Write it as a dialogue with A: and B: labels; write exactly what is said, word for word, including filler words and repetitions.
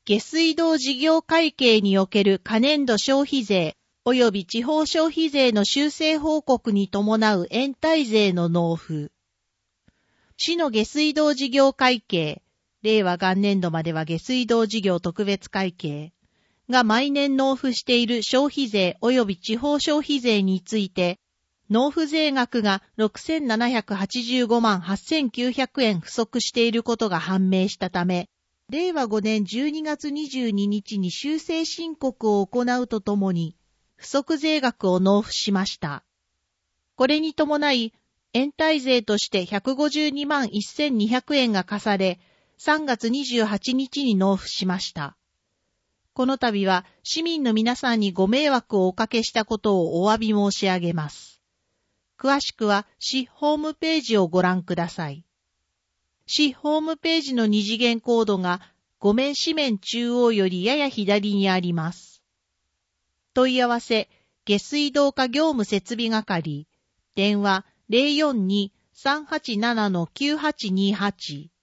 A: 下水道事業会計における可年度消費税及び地方消費税の修正報告に伴う延滞税の納付。市の下水道事業会計、令和元年度までは下水道事業特別会計が毎年納付している消費税及び地方消費税について、納付税額がろくせんななひゃくはちじゅうごまんはっせんきゅうひゃくえん不足していることが判明したため、令和ごねんじゅうにがつにじゅうににちに修正申告を行うとともに、不足税額を納付しました。これに伴い、延滞税としてひゃくごじゅうにまんせんにひゃくえんが課され、さんがつにじゅうはちにちに納付しました。この度は市民の皆さんにご迷惑をおかけしたことをお詫び申し上げます。詳しくは市ホームページをご覧ください。市ホームページの二次元コードがご面紙面中央よりやや左にあります。問い合わせ、下水道課業務設備係、電話 ゼロよんに さんはちなな きゅうはちにはち